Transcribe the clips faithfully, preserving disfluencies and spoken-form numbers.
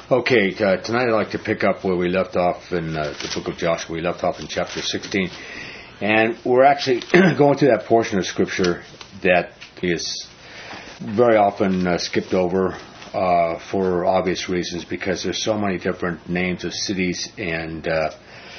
Okay, uh, tonight I'd like to pick up where we left off in uh, the book of Joshua. We left off in chapter sixteen. And we're actually going through that portion of Scripture that is very often uh, skipped over uh, for obvious reasons, because there's so many different names of cities and uh,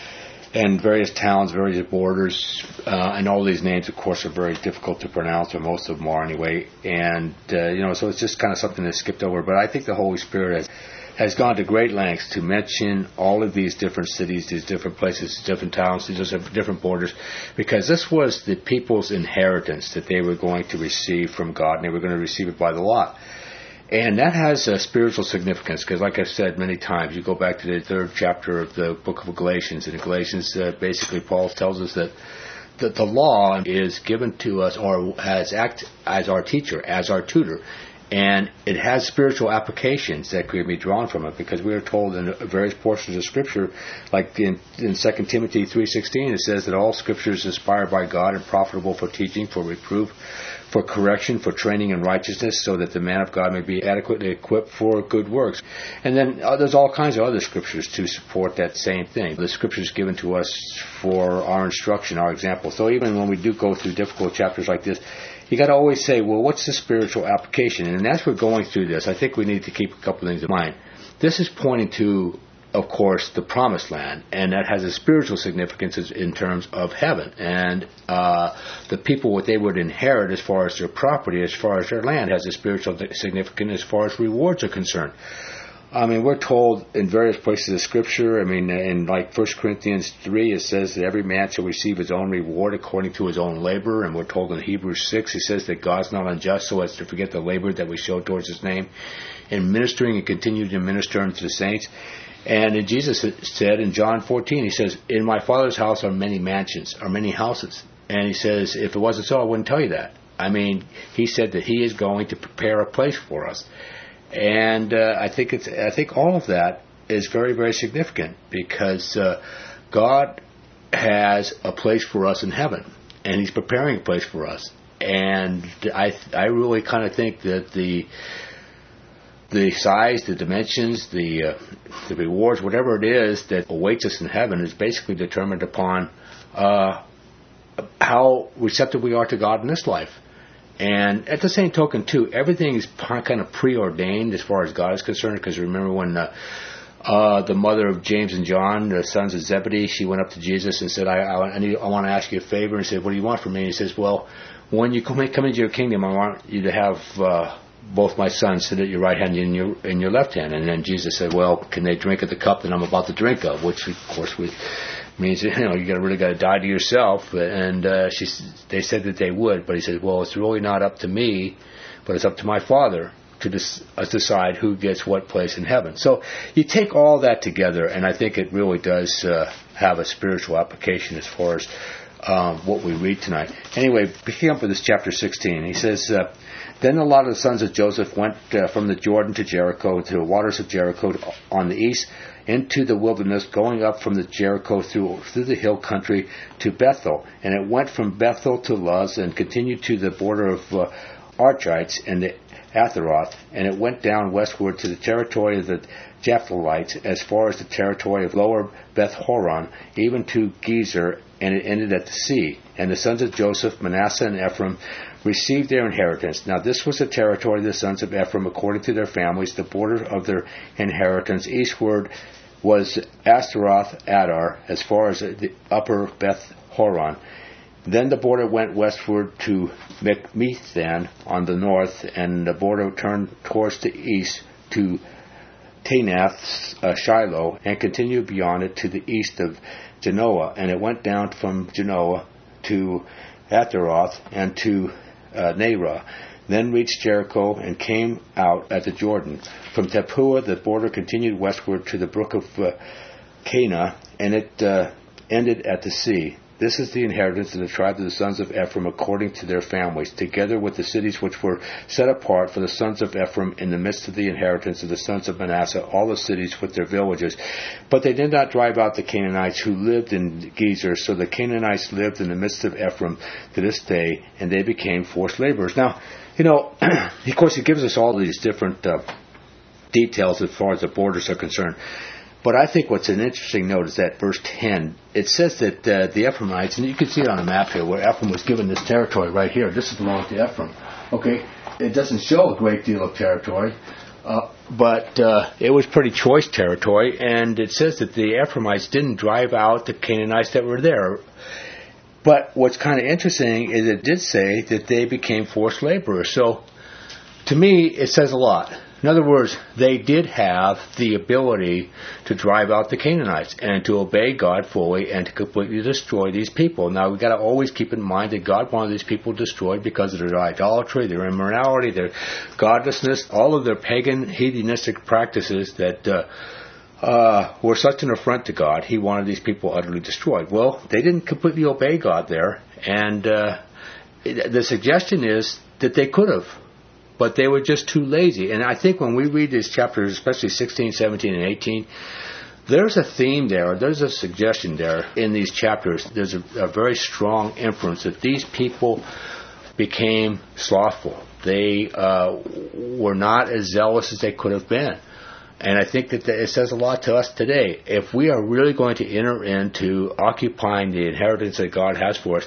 and various towns, various borders, uh, and all these names, of course, are very difficult to pronounce, or most of them are anyway. And, uh, you know, so it's just kind of something that's skipped over. But I think the Holy Spirit has has gone to great lengths to mention all of these different cities, these different places, different towns, these different borders, because this was the people's inheritance that they were going to receive from God, and they were going to receive it by the lot. And that has a spiritual significance, because like I've said many times, you go back to the third chapter of the book of Galatians, and in Galatians, uh, basically Paul tells us that that the law is given to us, or has act as our teacher, as our tutor. And it has spiritual applications that could be drawn from it, because we are told in various portions of Scripture, like in, in Second Timothy three sixteen, it says that all Scripture is inspired by God and profitable for teaching, for reproof, for correction, for training in righteousness, so that the man of God may be adequately equipped for good works. And then uh, there's all kinds of other Scriptures to support that same thing. The Scriptures given to us for our instruction, our example. So even when we do go through difficult chapters like this, you got to always say, well, what's the spiritual application? And as we're going through this, I think we need to keep a couple of things in mind. This is pointing to, of course, the promised land, and that has a spiritual significance in terms of heaven. And uh, the people, what they would inherit as far as their property, as far as their land, has a spiritual significance as far as rewards are concerned. I mean, we're told in various places of Scripture, I mean, in like First Corinthians three, it says that every man shall receive his own reward according to his own labor. And we're told in Hebrews six, it says that God's not unjust so as to forget the labor that we show towards His name in ministering and continue to minister unto the saints. And in Jesus said in John fourteen, He says, in my Father's house are many mansions, are many houses. And He says, if it wasn't so, I wouldn't tell you that. I mean, He said that He is going to prepare a place for us. And uh, I think it's. I think all of that is very, very significant, because uh, God has a place for us in heaven, and He's preparing a place for us. And I, I really kind of think that the the size, the dimensions, the uh, the rewards, whatever it is that awaits us in heaven, is basically determined upon uh, how receptive we are to God in this life. And at the same token, too, everything is kind of preordained as far as God is concerned, because remember when uh, uh, the mother of James and John, the sons of Zebedee, she went up to Jesus and said, I, I, I, need, I want to ask you a favor. And he said, what do you want from me? And he says, well, when you come, come into your kingdom, I want you to have uh, both my sons sit at your right hand and your, and your left hand. And then Jesus said, well, can they drink of the cup that I'm about to drink of? Which, of course, we... means, you know, you got really got to die to yourself. And uh, she, they said that they would, but he said, well, it's really not up to me, but it's up to my Father to dis- uh, decide who gets what place in heaven. So you take all that together, and I think it really does uh, have a spiritual application as far as um, what we read tonight. Anyway, picking up with this chapter sixteen, he says, uh, then a lot of the sons of Joseph went uh, from the Jordan to Jericho, to the waters of Jericho on the east, into the wilderness, going up from the Jericho through through the hill country to Bethel. And it went from Bethel to Luz, and continued to the border of uh, Archites and the Atheroth, and it went down westward to the territory of the Japhlethites, as far as the territory of lower Beth Horon, even to Gezer, and it ended at the sea. And the sons of Joseph, Manasseh and Ephraim, received their inheritance. Now this was the territory of the sons of Ephraim according to their families. The border of their inheritance eastward was Astaroth Adar, as far as the upper Beth Horon. Then the border went westward to Mechmethan on the north, and the border turned towards the east to Tanath uh, Shiloh, and continued beyond it to the east of Genoa. And it went down from Genoa to Ataroth and to uh, Nerah, then reached Jericho and came out at the Jordan. From Tapua the border continued westward to the brook of uh, Cana, and it uh, ended at the sea. This is the inheritance of the tribe of the sons of Ephraim according to their families, together with the cities which were set apart for the sons of Ephraim in the midst of the inheritance of the sons of Manasseh, all the cities with their villages. But they did not drive out the Canaanites who lived in Gezer, so the Canaanites lived in the midst of Ephraim to this day, and they became forced laborers. Now, you know, of course, he gives us all these different uh, details as far as the borders are concerned. But I think what's an interesting note is that verse ten, it says that uh, the Ephraimites, and you can see it on the map here, where Ephraim was given this territory right here. This belongs to Ephraim. Okay, it doesn't show a great deal of territory, uh, but uh, it was pretty choice territory, and it says that the Ephraimites didn't drive out the Canaanites that were there. But what's kind of interesting is it did say that they became forced laborers. So, to me, it says a lot. In other words, they did have the ability to drive out the Canaanites and to obey God fully and to completely destroy these people. Now, we've got to always keep in mind that God wanted these people destroyed because of their idolatry, their immorality, their godlessness, all of their pagan, hedonistic practices that uh, uh, were such an affront to God. He wanted these people utterly destroyed. Well, they didn't completely obey God there, and uh, the suggestion is that they could have. But they were just too lazy. And I think when we read these chapters, especially sixteen, seventeen, and eighteen, there's a theme there, there's a suggestion there in these chapters. There's a, a very strong inference that these people became slothful. They uh, were not as zealous as they could have been. And I think that it says a lot to us today. If we are really going to enter into occupying the inheritance that God has for us,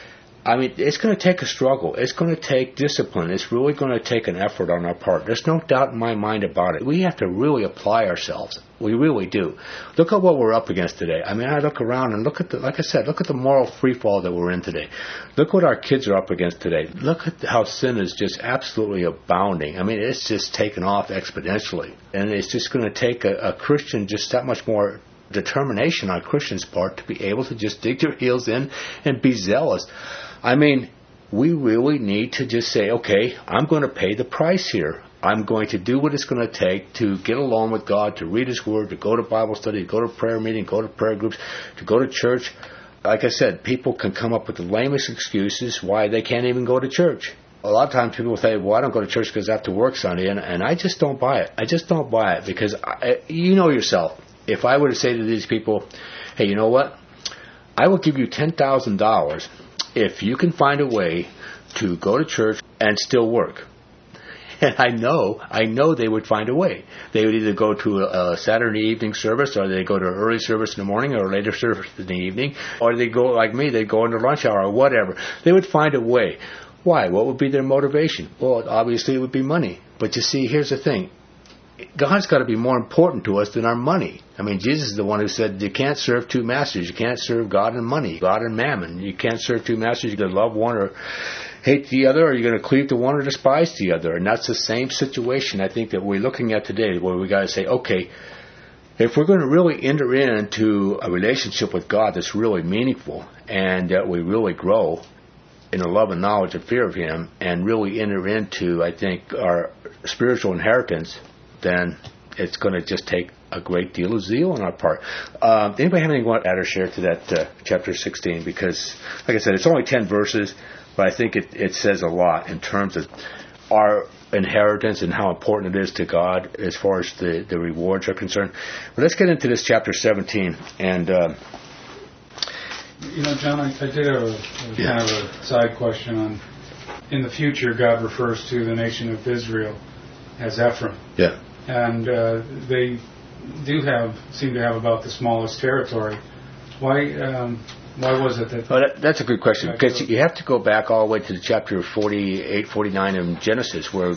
I mean, it's going to take a struggle. It's going to take discipline. It's really going to take an effort on our part. There's no doubt in my mind about it. We have to really apply ourselves. We really do. Look at what we're up against today. I mean, I look around and look at the, like I said, look at the moral freefall that we're in today. Look what our kids are up against today. Look at how sin is just absolutely abounding. I mean, it's just taken off exponentially. And it's just going to take a, a Christian just that much more determination on Christians' part to be able to just dig their heels in and be zealous. I mean, we really need to just say, okay, I'm going to pay the price here. I'm going to do what it's going to take to get along with God, to read His Word, to go to Bible study, to go to prayer meeting, go to prayer groups, to go to church. Like I said, people can come up with the lamest excuses why they can't even go to church. A lot of times people say, well, I don't go to church because I have to work Sunday, and, and I just don't buy it. I just don't buy it because I, you know yourself. If I were to say to these people, hey, you know what? I will give you ten thousand dollars if you can find a way to go to church and still work. And I know, I know they would find a way. They would either go to a, a Saturday evening service, or they go to an early service in the morning, or a later service in the evening, or they go like me, they go into lunch hour or whatever. They would find a way. Why? What would be their motivation? Well, obviously it would be money. But you see, here's the thing. God's got to be more important to us than our money. I mean, Jesus is the one who said you can't serve two masters. You can't serve God and money, God and mammon. You can't serve two masters. You're going to love one or hate the other, or you're going to cleave to one or despise the other. And that's the same situation I think that we're looking at today, where we got to say, okay, if we're going to really enter into a relationship with God that's really meaningful and that we really grow in the love and knowledge and fear of Him and really enter into, I think, our spiritual inheritance, then it's going to just take a great deal of zeal on our part. Uh, anybody have anything want to add or share to that uh, chapter sixteen? Because, like I said, it's only ten verses, but I think it, it says a lot in terms of our inheritance and how important it is to God as far as the, the rewards are concerned. But let's get into this chapter seventeen. And uh, you know, John, I, I did have a, a yeah. kind of a side question on. In the future, God refers to the nation of Israel as Ephraim. Yeah. And uh, they do have, seem to have about the smallest territory. Why um, why was it that... Well, that, that's a good question, because you have to go back all the way to the chapter forty-eight, forty-nine in Genesis, where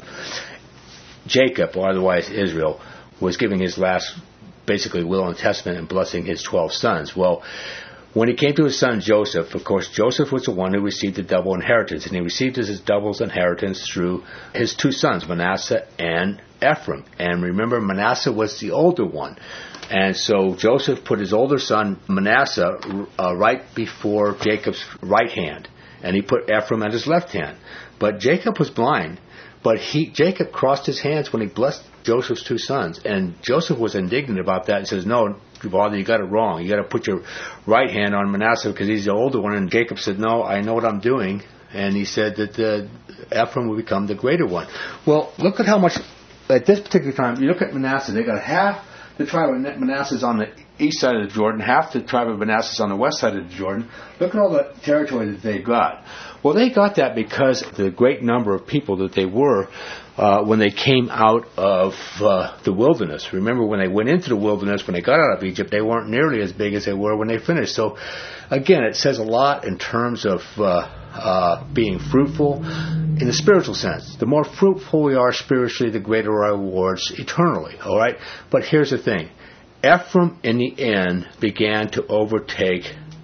Jacob, or otherwise Israel, was giving his last, basically, will and testament and blessing his twelve sons. Well, when he came to his son Joseph, of course, Joseph was the one who received the double inheritance, and he received his double inheritance through his two sons, Manasseh and Ephraim. And remember, Manasseh was the older one. And so Joseph put his older son, Manasseh, uh, right before Jacob's right hand, and he put Ephraim at his left hand. But Jacob was blind, but he Jacob crossed his hands when he blessed Joseph's two sons. And Joseph was indignant about that and says, no, Father, you got it wrong. You got to put your right hand on Manasseh because he's the older one. And Jacob said, no, I know what I'm doing. And he said that uh, Ephraim will become the greater one. Well, look at how much, at this particular time, you look at Manasseh, they got half the tribe of Manasseh is on the east side of the Jordan, half the tribe of Manasseh is on the west side of the Jordan. Look at all the territory that they got. Well, they got that because the great number of people that they were uh, when they came out of uh, the wilderness. Remember, when they went into the wilderness, when they got out of Egypt, they weren't nearly as big as they were when they finished. So, again, it says a lot in terms of uh, uh, being fruitful in the spiritual sense. The more fruitful we are spiritually, the greater our rewards eternally. All right? But here's the thing. Ephraim, in the end, began to overtake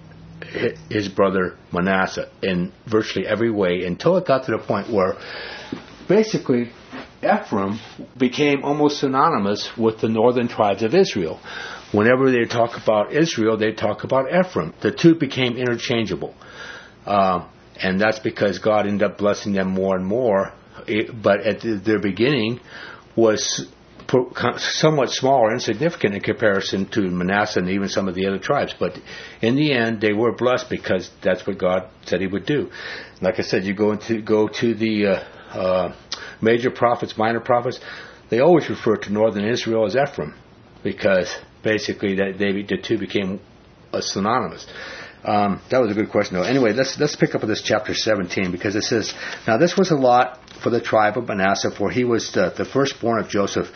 his brother Manasseh in virtually every way until it got to the point where basically Ephraim became almost synonymous with the northern tribes of Israel. Whenever they talk about Israel, they talk about Ephraim. The two became interchangeable. Uh, and that's because God ended up blessing them more and more. It, but at the, their beginning was somewhat small or insignificant in comparison to Manasseh and even some of the other tribes. But in the end, they were blessed because that's what God said He would do. Like I said, you go into go to the uh, uh, major prophets, minor prophets, they always refer to northern Israel as Ephraim because basically that they, the two became uh, synonymous. Um, that was a good question, though. Anyway, let's let's pick up with this chapter seventeen because it says, "Now this was a lot for the tribe of Manasseh, for he was the, the firstborn of Joseph,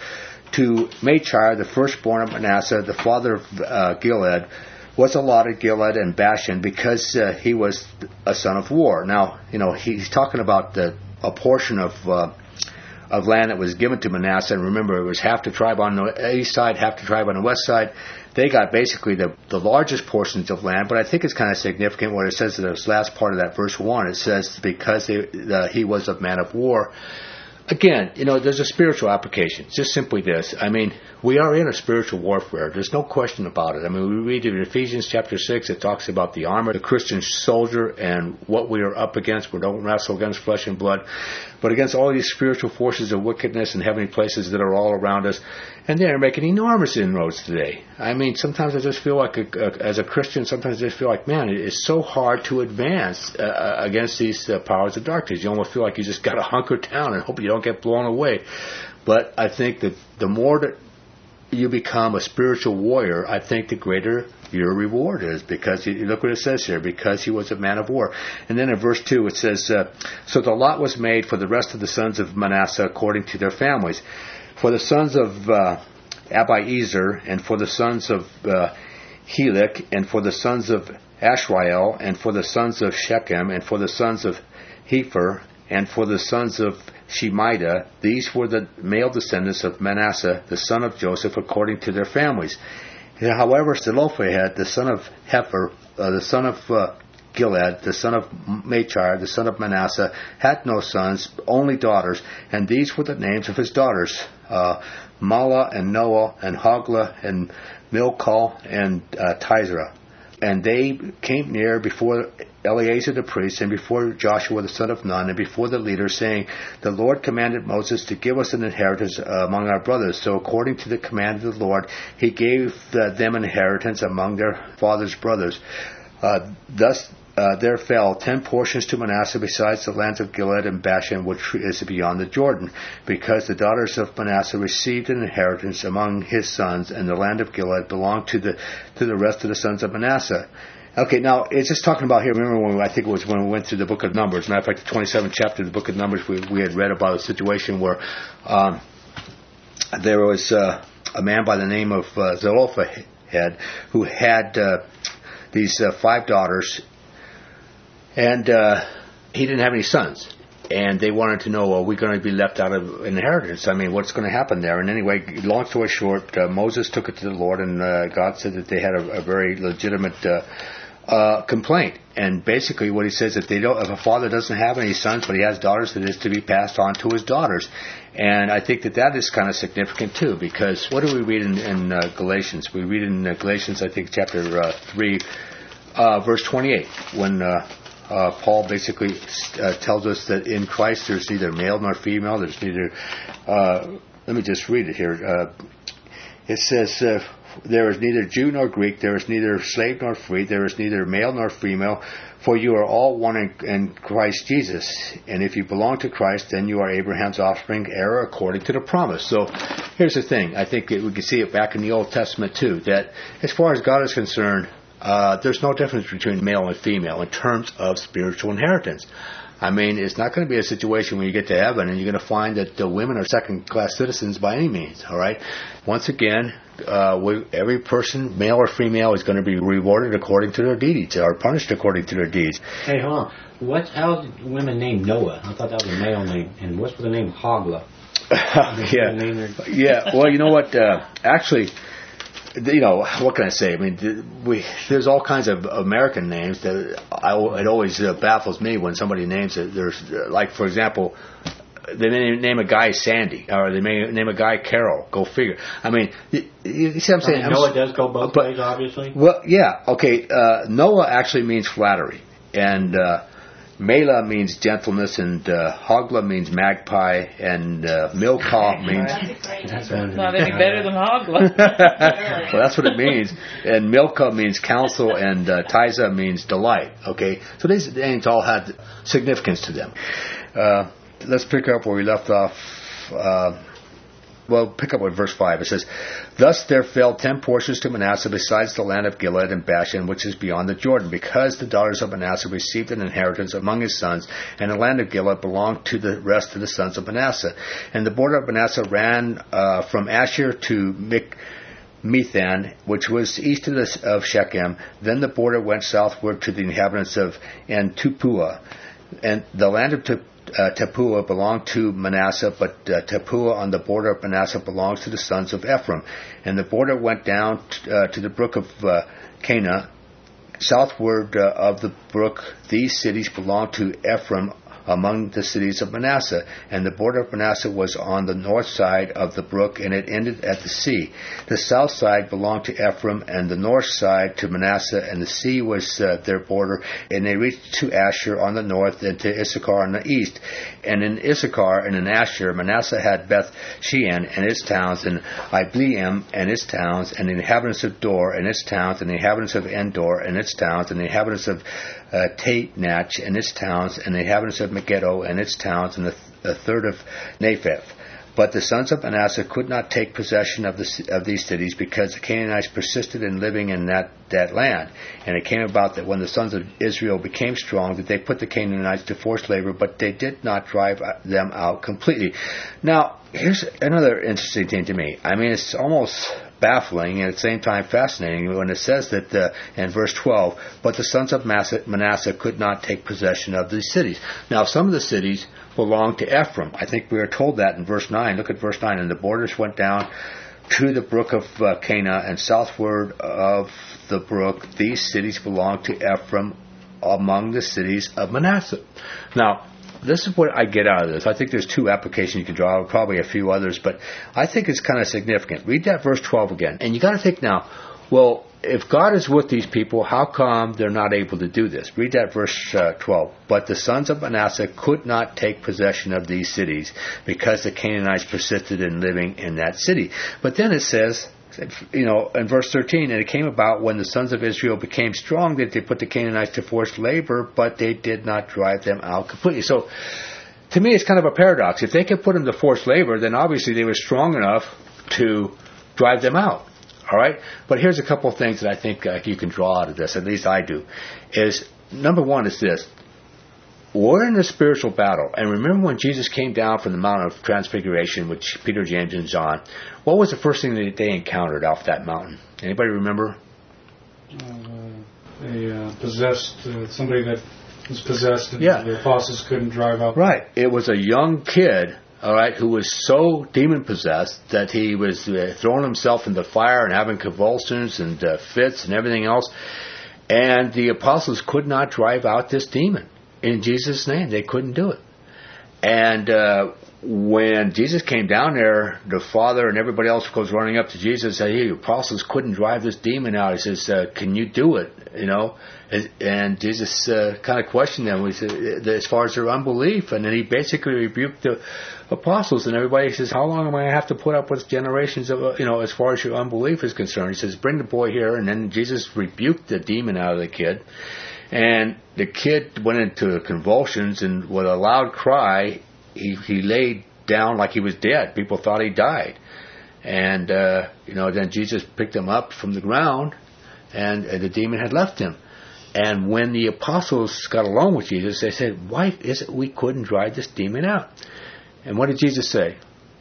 to Machir, the firstborn of Manasseh, the father of uh, Gilead, was allotted Gilead and Bashan because uh, he was a son of war." Now, you know, he's talking about the a portion of uh, of land that was given to Manasseh, and remember, it was half the tribe on the east side, half the tribe on the west side. They got basically the, the largest portions of land, but I think it's kind of significant what it says in this last part of that verse one. It says, because they, uh, he was a man of war. Again, you know, there's a spiritual application. It's just simply this. I mean, we are in a spiritual warfare. There's no question about it. I mean, we read in Ephesians chapter six, it talks about the armor, the Christian soldier, and what we are up against. We don't wrestle against flesh and blood, but against all these spiritual forces of wickedness in heavenly places that are all around us. And they're making enormous inroads today. I mean, sometimes I just feel like, a, a, as a Christian, sometimes I just feel like, man, it's so hard to advance uh, against these uh, powers of darkness. You almost feel like you just got to hunker down and hope you don't get blown away. But I think that the more that you become a spiritual warrior, I think the greater your reward is, because you, look what it says here, because he was a man of war. And then in verse two it says, uh, "So the lot was made for the rest of the sons of Manasseh according to their families. For the sons of uh, Abiezer, and for the sons of uh, Helik, and for the sons of Ashriel, and for the sons of Shechem, and for the sons of Hepher, and for the sons of Shemida, these were the male descendants of Manasseh, the son of Joseph, according to their families. However, Zelophehad, the son of Hepher, uh, the son of uh, Gilead, the son of Machir, the son of Manasseh, had no sons, only daughters, and these were the names of his daughters, uh, Mahlah and Noah and Hoglah and Milcah and uh, Tizra. And they came near before Eleazar the priest and before Joshua the son of Nun and before the leaders, saying, The Lord commanded Moses to give us an inheritance uh, among our brothers. So according to the command of the Lord, he gave uh, them inheritance among their father's brothers. Uh, thus uh, there fell ten portions to Manasseh besides the lands of Gilead and Bashan, which is beyond the Jordan, because the daughters of Manasseh received an inheritance among his sons, and the land of Gilead belonged to the to the rest of the sons of Manasseh. Okay, now it's just talking about here. Remember when we, I think it was when we went through the book of Numbers. As a matter of fact, the twenty-seventh chapter of the book of Numbers, we we had read about a situation where um, there was uh, a man by the name of uh, Zelophehad who had uh, these uh, five daughters, and uh, he didn't have any sons. And they wanted to know, are we going to be left out of inheritance? I mean, what's going to happen there? And anyway, long story short, uh, Moses took it to the Lord, and uh, God said that they had a, a very legitimate uh, uh, complaint. And basically what he says, that they don't, if a father doesn't have any sons, but he has daughters, that is to be passed on to his daughters. And I think that that is kind of significant too, because what do we read in, in uh, Galatians? We read in uh, Galatians, I think, chapter uh, three, uh, verse twenty-eight, when Uh, Uh, Paul basically uh, tells us that in Christ there's neither male nor female. There's neither. Uh, let me just read it here. Uh, it says, uh, "There is neither Jew nor Greek. There is neither slave nor free. There is neither male nor female. For you are all one in, in Christ Jesus. And if you belong to Christ, then you are Abraham's offspring, heir according to the promise." So here's the thing. I think that we can see it back in the Old Testament too. That as far as God is concerned, Uh, there's no difference between male and female in terms of spiritual inheritance. I mean, it's not going to be a situation when you get to heaven and you're going to find that the women are second-class citizens by any means, all right? Once again, uh, we, every person, male or female, is going to be rewarded according to their deeds or punished according to their deeds. Hey, hold on. What, how did women name Noah? I thought that was a male name. And what's with the name Hogla? yeah, yeah. Well, you know what? Uh, actually, you know, what can I say? I mean, we there's all kinds of American names that I, it always uh, baffles me when somebody names it. There's uh, like, for example, they may name a guy Sandy, or they may name a guy Carol. Go figure. I mean, you, you see what I'm saying? I mean, Noah does go both but, ways, obviously. Well, yeah. Okay. Uh, Noah actually means flattery, and uh, Mela means gentleness, and uh, Hogla means magpie, and uh, Milcah means... That's not any better than Hogla. Well, that's what it means. And Milcah means counsel, and uh, Tiza means delight. Okay? So these names all had significance to them. Uh, let's pick up where we left off. Uh, Well, pick up with verse five. It says, Thus there fell ten portions to Manasseh besides the land of Gilead and Bashan, which is beyond the Jordan, because the daughters of Manasseh received an inheritance among his sons, and the land of Gilead belonged to the rest of the sons of Manasseh. And the border of Manasseh ran uh, from Asher to Michmethan, which was east of, the, of Shechem. Then the border went southward to the inhabitants of En-Tupua. And the land of Tupua Uh, Tapua belonged to Manasseh, but uh, Tapua on the border of Manasseh belongs to the sons of Ephraim. And the border went down t- uh, to the brook of uh, Cana. Southward uh, of the brook, these cities belonged to Ephraim among the cities of Manasseh. And the border of Manasseh was on the north side of the brook, and it ended at the sea. The south side belonged to Ephraim, and the north side to Manasseh, and the sea was uh, their border. And they reached to Asher on the north, and to Issachar on the east. And in Issachar and in Asher, Manasseh had Beth Shean and its towns, and Ibleam and its towns, and the inhabitants of Dor and its towns, and the inhabitants of Endor and its towns, and the inhabitants of uh, Taanach and its towns, and the inhabitants of Megiddo and its towns, and a, th- a third of Nepheth. But the sons of Manasseh could not take possession of, the, of these cities, because the Canaanites persisted in living in that, that land. And it came about that when the sons of Israel became strong, that they put the Canaanites to forced labor, but they did not drive them out completely. Now, here's another interesting thing to me. I mean, it's almost baffling and at the same time fascinating when it says that uh, in verse twelve, but the sons of Manasseh could not take possession of these cities. Now, some of the cities belonged to Ephraim. I think we are told that in verse nine. Look at verse nine. And the borders went down to the brook of uh, Cana, and southward of the brook, these cities belonged to Ephraim among the cities of Manasseh. Now, this is what I get out of this. I think there's two applications you can draw, probably a few others, but I think it's kind of significant. Read that verse twelve again. And you got to think now, well, if God is with these people, how come they're not able to do this? Read that verse uh, twelve. But the sons of Manasseh could not take possession of these cities, because the Canaanites persisted in living in that city. But then it says, you know, in verse thirteen, and it came about when the sons of Israel became strong that they put the Canaanites to forced labor, but they did not drive them out completely. So, to me, it's kind of a paradox. If they could put them to forced labor, then obviously they were strong enough to drive them out. All right? But here's a couple of things that I think uh, you can draw out of this, at least I do, is, number one is this. We're in a spiritual battle. And remember when Jesus came down from the Mount of Transfiguration with Peter, James, and John, what was the first thing that they encountered off that mountain? Anybody remember? Uh, a uh, possessed, uh, somebody that was possessed, and yeah. the apostles couldn't drive out. Right. It was a young kid, all right, who was so demon-possessed that he was uh, throwing himself in the fire and having convulsions and uh, fits and everything else. And the apostles could not drive out this demon. In Jesus' name, they couldn't do it. And uh, when Jesus came down there, the Father and everybody else goes running up to Jesus and said, hey, the apostles couldn't drive this demon out. He says, uh, can you do it? You know, and Jesus uh, kind of questioned them. He said, as far as their unbelief, and then he basically rebuked the apostles, and everybody says, how long am I going to have to put up with generations of, you know, as far as your unbelief is concerned? He says, bring the boy here, and then Jesus rebuked the demon out of the kid. And the kid went into convulsions, and with a loud cry, he, he laid down like he was dead. People thought he died. And, uh, you know, then Jesus picked him up from the ground, and, and the demon had left him. And when the apostles got along with Jesus, they said, why is it we couldn't drive this demon out? And what did Jesus say?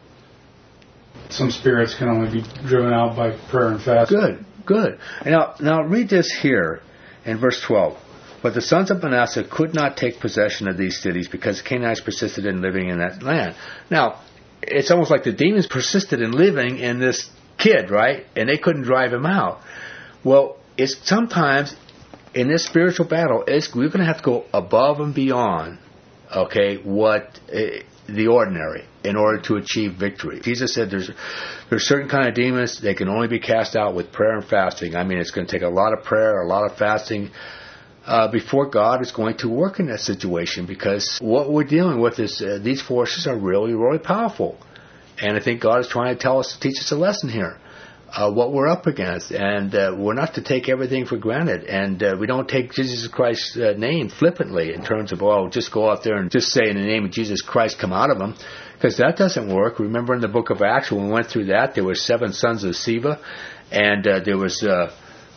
Some spirits can only be driven out by prayer and fasting. Good, good. Now, now read this here in verse twelve. But the sons of Manasseh could not take possession of these cities because the Canaanites persisted in living in that land. Now, it's almost like the demons persisted in living in this kid, right? And they couldn't drive him out. Well, it's sometimes in this spiritual battle, it's, we're going to have to go above and beyond, okay, what uh, the ordinary in order to achieve victory. Jesus said there's there's certain kind of demons, they can only be cast out with prayer and fasting. I mean, it's going to take a lot of prayer, a lot of fasting, Uh, before God is going to work in that situation, because what we're dealing with is uh, these forces are really, really powerful. And I think God is trying to tell us, teach us a lesson here, uh, what we're up against. And uh, we're not to take everything for granted. And uh, we don't take Jesus Christ's uh, name flippantly in terms of, oh, just go out there and just say in the name of Jesus Christ, come out of them. Because that doesn't work. Remember in the book of Acts, when we went through that, there were seven sons of Sceva. And uh, there was, uh,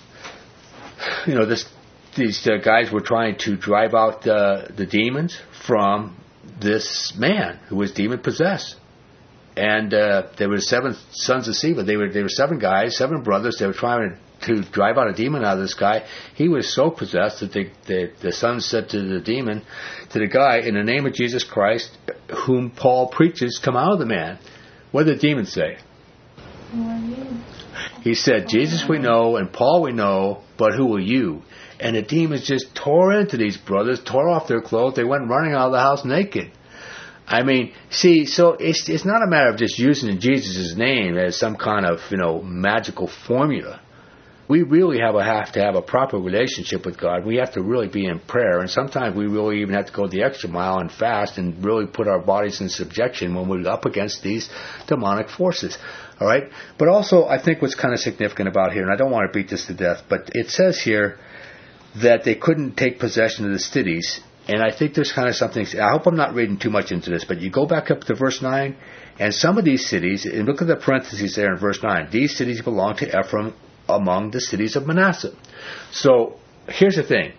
you know, this... These uh, guys were trying to drive out uh, the demons from this man who was demon possessed, and uh, there were seven sons of Sceva. They were they were seven guys, seven brothers. They were trying to, to drive out a demon out of this guy. He was so possessed that the, the the son said to the demon, to the guy, in the name of Jesus Christ, whom Paul preaches, come out of the man. What did the demon say? Who are you? He said, Jesus we know and Paul we know, but who are you? And the demons just tore into these brothers, tore off their clothes. They went running out of the house naked. I mean, see, so it's it's not a matter of just using Jesus' name as some kind of, you know, magical formula. We really have a have to have a proper relationship with God. We have to really be in prayer, and sometimes we really even have to go the extra mile and fast and really put our bodies in subjection when we're up against these demonic forces. All right? But also, I think what's kind of significant about here, and I don't want to beat this to death, but it says here that they couldn't take possession of the cities. And I think there's kind of something, I hope I'm not reading too much into this, but you go back up to verse nine, and some of these cities, and look at the parentheses there in verse nine, these cities belong to Ephraim among the cities of Manasseh. So, here's the thing.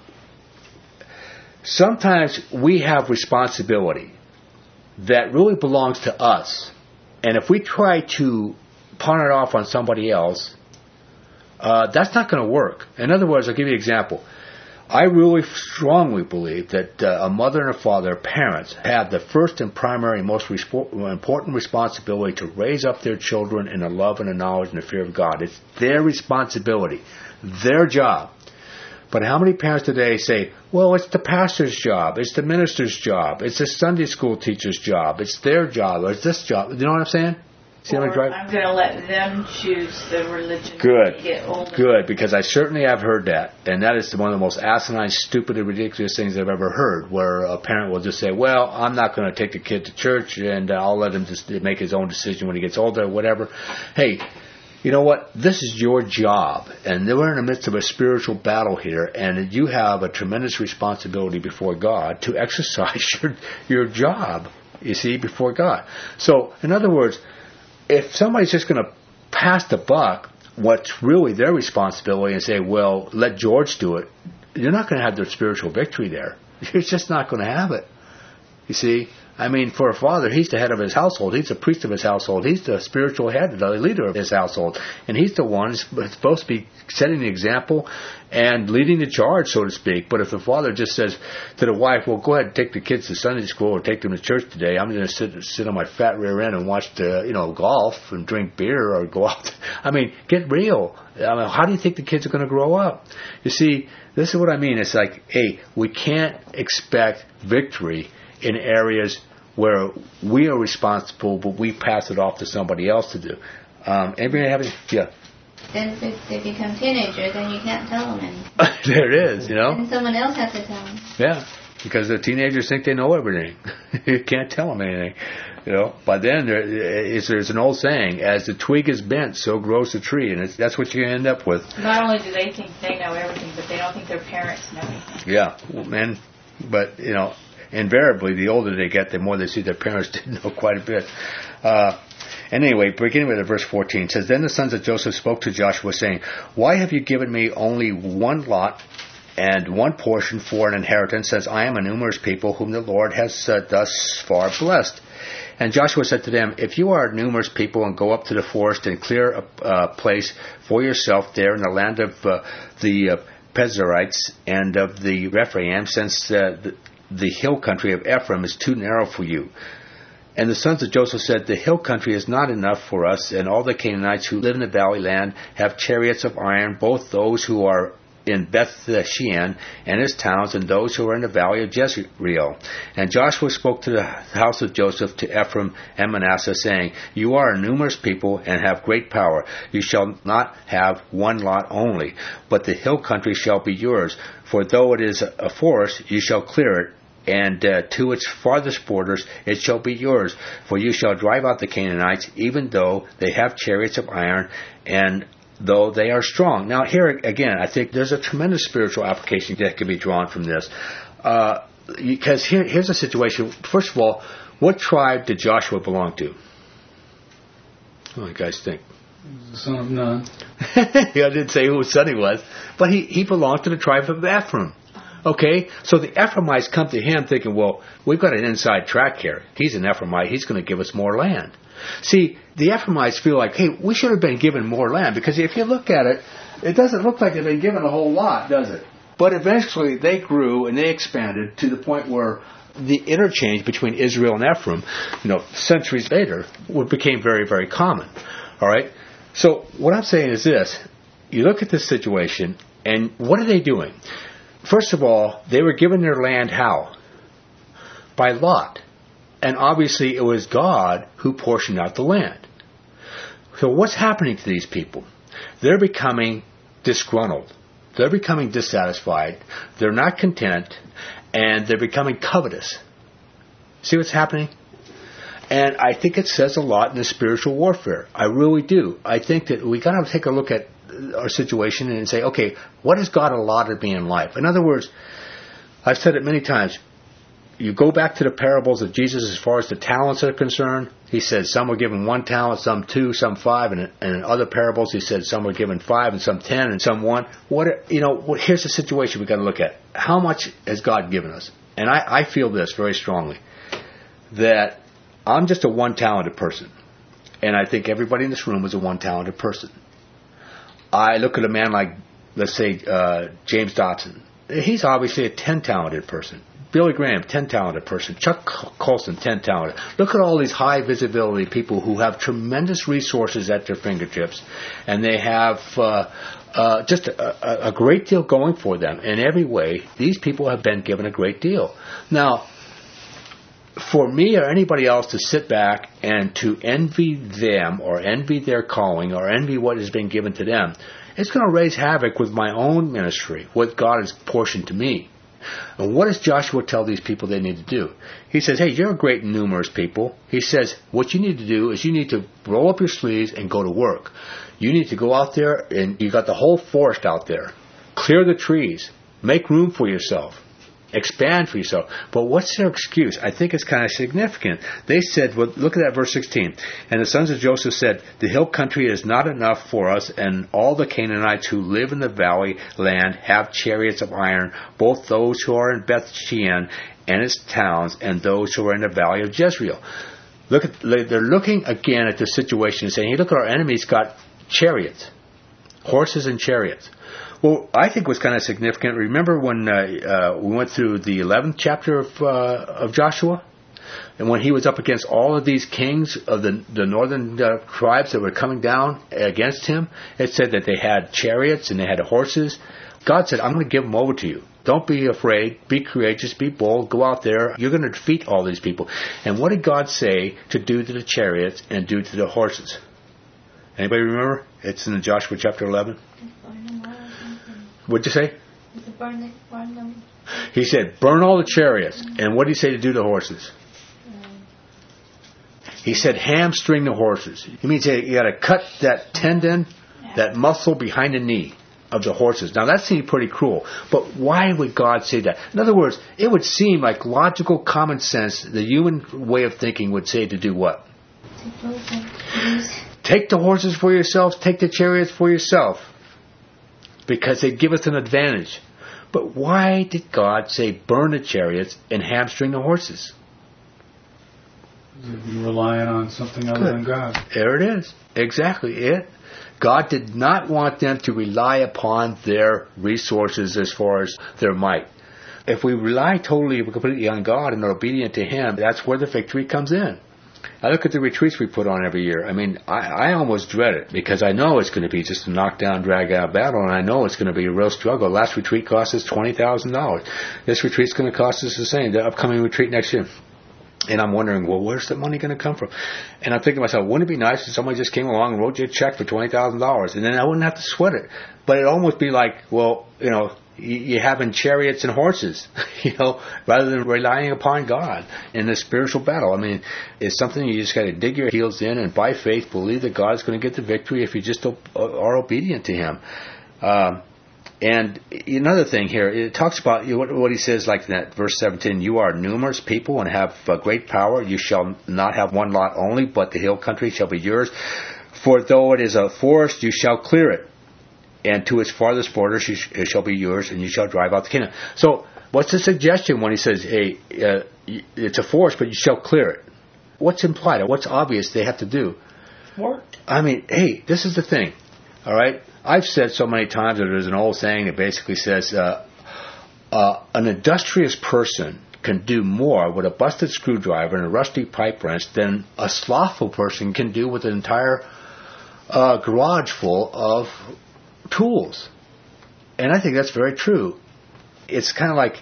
Sometimes we have responsibility that really belongs to us. And if we try to pawn it off on somebody else, Uh, that's not going to work. In other words, I'll give you an example. I really strongly believe that uh, a mother and a father, parents, have the first and primary, most respo- important responsibility to raise up their children in the love and the knowledge and the fear of God. It's their responsibility, their job. But how many parents today say, well, it's the pastor's job, it's the minister's job, it's the Sunday school teacher's job, it's their job, or it's this job. You know what I'm saying? See or how I drive? I'm going to let them choose the religion Good. when they get older. Good, because I certainly have heard that. And that is one of the most asinine, stupid, and ridiculous things I've ever heard, where a parent will just say, well, I'm not going to take the kid to church, and I'll let him just make his own decision when he gets older, whatever. Hey, you know what? This is your job, and we're in the midst of a spiritual battle here, and you have a tremendous responsibility before God to exercise your, your job, you see, before God. So, in other words, if somebody's just going to pass the buck, what's really their responsibility, and say, well, let George do it, you're not going to have their spiritual victory there. You're just not going to have it. You see? I mean, for a father, he's the head of his household. He's the priest of his household. He's the spiritual head, the leader of his household. And he's the one who's supposed to be setting the example and leading the charge, so to speak. But if the father just says to the wife, well, go ahead and take the kids to Sunday school or take them to church today. I'm going to sit sit on my fat rear end and watch the, you know, golf and drink beer or go out. I mean, get real. I mean, how do you think the kids are going to grow up? You see, this is what I mean. It's like, hey, we can't expect victory in areas where we are responsible, but we pass it off to somebody else to do. Um, anybody have any? Yeah. Then if they become teenagers, then you can't tell them anything. There it is, you know. And someone else has to tell them. Yeah, because the teenagers think they know everything. You can't tell them anything, you know. By then, there is there's an old saying: "As the twig is bent, so grows the tree," and it's, that's what you end up with. Not only do they think they know everything, but they don't think their parents know anything. Yeah, and but you know. Invariably, the older they get, the more they see their parents did know quite a bit. Uh, and anyway, beginning with verse fourteen, it says, Then the sons of Joseph spoke to Joshua, saying, Why have you given me only one lot and one portion for an inheritance, says, I am a numerous people whom the Lord has uh, thus far blessed. And Joshua said to them, if you are a numerous people and go up to the forest and clear a uh, place for yourself there in the land of uh, the uh, Pezerites and of the Rephaim, since uh, the, the hill country of Ephraim is too narrow for you. And the sons of Joseph said, the hill country is not enough for us, and all the Canaanites who live in the valley land have chariots of iron, both those who are in Beth-shean and its towns, and those who are in the valley of Jezreel. And Joshua spoke to the house of Joseph, to Ephraim and Manasseh, saying, you are a numerous people and have great power. You shall not have one lot only, but the hill country shall be yours. For though it is a forest, you shall clear it, and uh, to its farthest borders it shall be yours. For you shall drive out the Canaanites, even though they have chariots of iron, and though they are strong. Now here again, I think there's a tremendous spiritual application that can be drawn from this. Uh, because here, here's a situation. First of all, what tribe did Joshua belong to? What do you guys think? The son of Nun. Yeah, I didn't say whose son he was, but he, he belonged to the tribe of Ephraim. Okay, so the Ephraimites come to him thinking, well, we've got an inside track here. He's an Ephraimite. He's going to give us more land. See, the Ephraimites feel like, hey, we should have been given more land, because if you look at it, it doesn't look like they've been given a whole lot, does it? But eventually they grew and they expanded to the point where the interchange between Israel and Ephraim, you know, centuries later, became very, very common. All right? So what I'm saying is this. You look at this situation, and what are they doing? First of all, they were given their land how? By lot. And obviously it was God who portioned out the land. So what's happening to these people? They're becoming disgruntled. They're becoming dissatisfied. They're not content. And they're becoming covetous. See what's happening? And I think it says a lot in the spiritual warfare. I really do. I think that we got to take a look at our situation and say, okay, what has God allotted me in life? In other words, I've said it many times. You go back to the parables of Jesus as far as the talents are concerned. He said some were given one talent, some two, some five, and, and in other parables he said some were given five and some ten and some one. What you know? What, here's the situation we've got to look at. How much has God given us? And I, I feel this very strongly, that I'm just a one-talented person, and I think everybody in this room is a one-talented person. I look at a man like, let's say, uh, James Dotson. He's obviously a ten-talented person. Billy Graham, ten-talented person. Chuck Colson, ten-talented. Look at all these high-visibility people who have tremendous resources at their fingertips, and they have uh, uh, just a, a great deal going for them. In every way, these people have been given a great deal. Now, for me or anybody else to sit back and to envy them or envy their calling or envy what has been given to them, it's going to raise havoc with my own ministry, what God has portioned to me. And what does Joshua tell these people they need to do? He says, hey, you're a great and numerous people. He says, what you need to do is you need to roll up your sleeves and go to work. You need to go out there, and you got the whole forest out there. Clear the trees. Make room for yourself. Expand for yourself. But what's their excuse? I think it's kind of significant. They said, well, look at that verse sixteen. And the sons of Joseph said, the hill country is not enough for us, and all the Canaanites who live in the valley land have chariots of iron, both those who are in Beth-shean and its towns, and those who are in the valley of Jezreel. Look at, they're looking again at the situation and saying, hey, look at our enemies got chariots, horses and chariots. Well, I think what's kind of significant, remember when uh, uh, we went through the eleventh chapter of uh, of Joshua? And when he was up against all of these kings of the, the northern uh, tribes that were coming down against him, it said that they had chariots and they had horses. God said, I'm going to give them over to you. Don't be afraid. Be courageous. Be bold. Go out there. You're going to defeat all these people. And what did God say to do to the chariots and do to the horses? Anybody remember? It's in Joshua chapter eleven. What'd you say? Burn, burn them. He said, burn all the chariots. And what did he say to do to the horses? He said, hamstring the horses. He means you got to cut that tendon, that muscle behind the knee of the horses. Now that seemed pretty cruel, but why would God say that? In other words, it would seem like logical common sense, the human way of thinking would say to do what? Take the horses for yourselves, take the chariots for yourself, because they give us an advantage. But why did God say burn the chariots and hamstring the horses? You're relying on something other Good. than God. There it is. Exactly it. God did not want them to rely upon their resources as far as their might. If we rely totally and completely on God and are obedient to Him, that's where the victory comes in. I look at the retreats we put on every year. I mean, I, I almost dread it because I know it's going to be just a knockdown, drag-out battle, and I know it's going to be a real struggle. Last retreat cost us twenty thousand dollars. This retreat's going to cost us the same, the upcoming retreat next year. And I'm wondering, well, where's the money going to come from? And I'm thinking to myself, wouldn't it be nice if somebody just came along and wrote you a check for twenty thousand dollars, and then I wouldn't have to sweat it. But it'd almost be like, well, you know, you having chariots and horses, you know, rather than relying upon God in the spiritual battle. I mean, it's something you just got to dig your heels in and by faith believe that God's going to get the victory if you just are obedient to Him. Um, and another thing here, it talks about what He says, like in that verse seventeen, you are numerous people and have uh, great power. You shall not have one lot only, but the hill country shall be yours. For though it is a forest, you shall clear it. And to its farthest borders it shall be yours, and you shall drive out the kingdom. So, what's the suggestion when He says, hey, uh, it's a forest, but you shall clear it? What's implied? What's obvious they have to do? Work. I mean, hey, this is the thing, all right? I've said so many times that there's an old saying that basically says, uh, uh, an industrious person can do more with a busted screwdriver and a rusty pipe wrench than a slothful person can do with an entire uh, garage full of tools. And I think that's very true. It's kind of like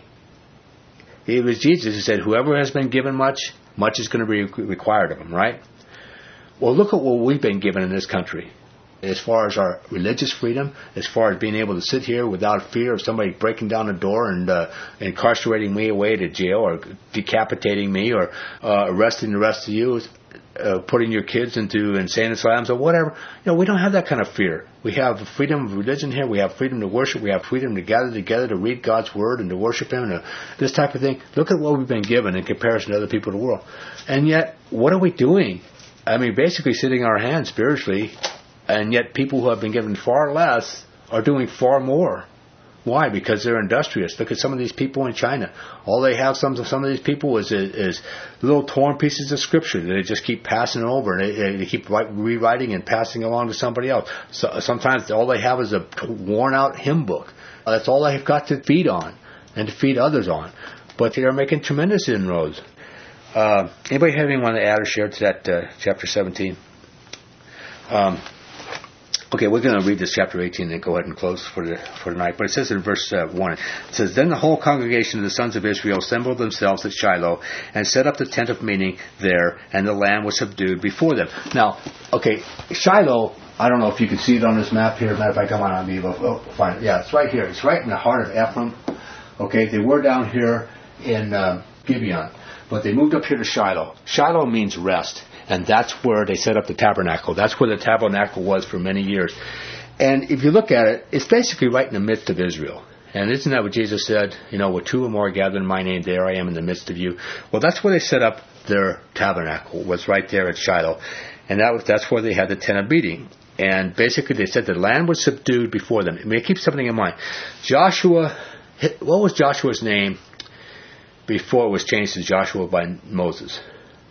it was Jesus who said, whoever has been given much, much is going to be required of him, right? Well, look at what we've been given in this country. As far as our religious freedom, as far as being able to sit here without fear of somebody breaking down the door and uh, incarcerating me away to jail or decapitating me or uh, arresting the rest of you, uh, putting your kids into insane asylums or whatever. You know, we don't have that kind of fear. We have freedom of religion here. We have freedom to worship. We have freedom to gather together to read God's Word and to worship Him and uh, this type of thing. Look at what we've been given in comparison to other people in the world. And yet, what are we doing? I mean, basically sitting our hands spiritually. And yet people who have been given far less are doing far more. Why? Because they're industrious. Look at some of these people in China. All they have, some, some of these people, is, is little torn pieces of Scripture that they just keep passing over. And they, they keep write, rewriting and passing along to somebody else. So, sometimes all they have is a worn-out hymn book. Uh, that's all they've got to feed on and to feed others on. But they are making tremendous inroads. Uh, anybody have anyone to add or share to that uh, chapter seventeen? Um... Okay, we're going to read this chapter eighteen and go ahead and close for the for tonight. But it says in verse uh, one, it says, Then the whole congregation of the sons of Israel assembled themselves at Shiloh and set up the tent of meeting there, and the land was subdued before them. Now, okay, Shiloh, I don't know if you can see it on this map here. Matter of fact, come on, I'll be able to oh, find it. Yeah, it's right here. It's right in the heart of Ephraim. Okay, they were down here in uh, Gibeon, but they moved up here to Shiloh. Shiloh means rest. And that's where they set up the tabernacle. That's where the tabernacle was for many years. And if you look at it, it's basically right in the midst of Israel. And isn't that what Jesus said? You know, where two or more gathered in my name, there I am in the midst of you. Well, that's where they set up their tabernacle, was right there at Shiloh. And that was, that's where they had the tent of meeting. And basically they said the land was subdued before them. I mean, keep something in mind. Joshua, what was Joshua's name before it was changed to Joshua by Moses?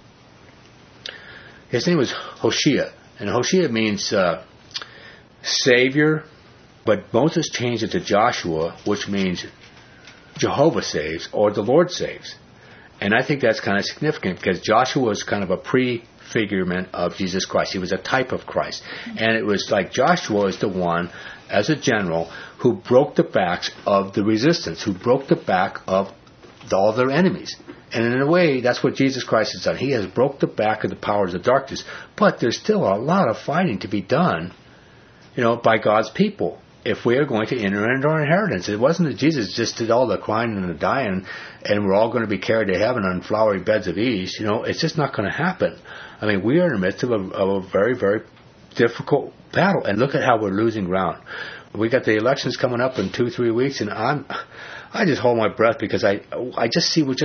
His name was Hoshea, and Hoshea means uh, Savior, but Moses changed it to Joshua, which means Jehovah saves, or the Lord saves. And I think that's kind of significant, because Joshua was kind of a prefigurement of Jesus Christ. He was a type of Christ. And it was like Joshua is the one, as a general, who broke the backs of the resistance, who broke the back of all their enemies. And in a way, that's what Jesus Christ has done. He has broke the back of the powers of darkness. But there's still a lot of fighting to be done, you know, by God's people, if we are going to enter into our inheritance. It wasn't that Jesus just did all the crying and the dying, and we're all going to be carried to heaven on flowery beds of ease. You know, it's just not going to happen. I mean, we are in the midst of a, of a very, very difficult battle. And look at how we're losing ground. We got the elections coming up in two, three weeks, and I'm, I just hold my breath because I, I just see we're just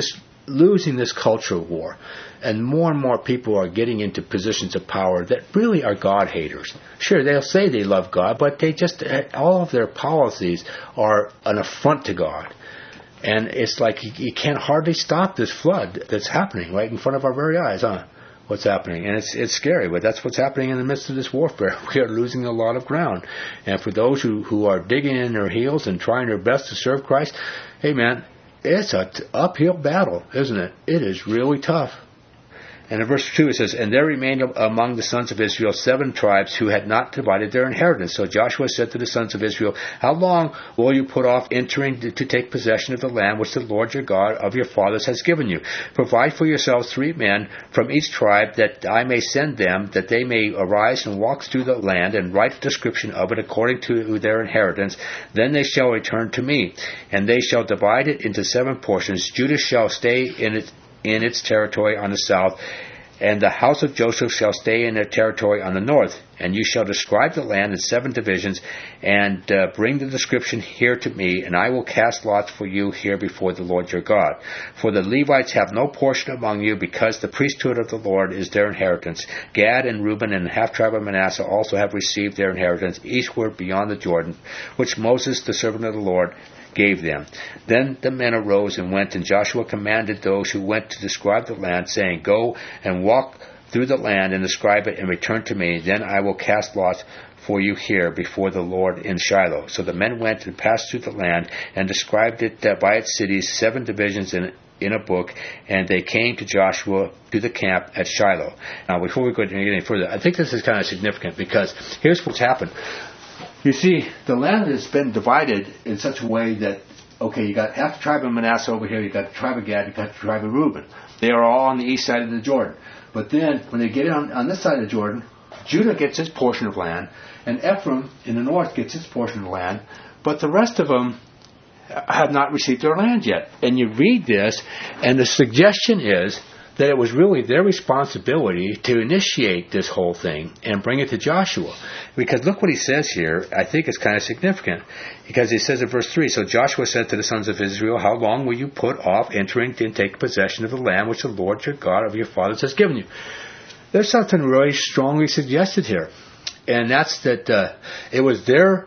losing this cultural war. And more and more people are getting into positions of power that really are God haters. Sure, they'll say they love God, but they just, all of their policies are an affront to God. And it's like you, you can't hardly stop this flood that's happening right in front of our very eyes, huh? What's happening. And it's it's scary, but that's what's happening in the midst of this warfare. We are losing a lot of ground. And for those who, who are digging in their heels and trying their best to serve Christ, hey man, it's an t- uphill battle, isn't it? It is really tough. And in verse two it says, "And there remained among the sons of Israel seven tribes who had not divided their inheritance. So Joshua said to the sons of Israel, How long will you put off entering to, to take possession of the land which the Lord your God of your fathers has given you? Provide for yourselves three men from each tribe, that I may send them, that they may arise and walk through the land, and write a description of it according to their inheritance. Then they shall return to me, and they shall divide it into seven portions. Judah shall stay in it in its territory on the south, and the house of Joseph shall stay in their territory on the north. And you shall describe the land in seven divisions, and uh, bring the description here to me, and I will cast lots for you here before the Lord your God. For the Levites have no portion among you, because the priesthood of the Lord is their inheritance. Gad and Reuben and the half-tribe of Manasseh also have received their inheritance eastward beyond the Jordan, which Moses, the servant of the Lord, gave them. Then the men arose and went, and Joshua commanded those who went to describe the land, saying, Go and walk through the land and describe it, and return to me. Then I will cast lots for you here before the Lord in Shiloh. So the men went and passed through the land, and described it uh, by its cities, seven divisions in in a book, and they came to Joshua to the camp at Shiloh. Now, before we go any further, I think this is kind of significant, because here's what's happened. You see, the land has been divided in such a way that, okay, you got half the tribe of Manasseh over here, you got the tribe of Gad, you got the tribe of Reuben. They are all on the east side of the Jordan. But then, when they get on, on this side of the Jordan, Judah gets his portion of land, and Ephraim in the north gets his portion of land, but the rest of them have not received their land yet. And you read this, and the suggestion is that it was really their responsibility to initiate this whole thing and bring it to Joshua. Because look what he says here. I think it's kind of significant. Because he says in verse three, So Joshua said to the sons of Israel, How long will you put off entering and take possession of the land which the Lord your God of your fathers has given you? There's something really strongly suggested here. And that's that uh, it was their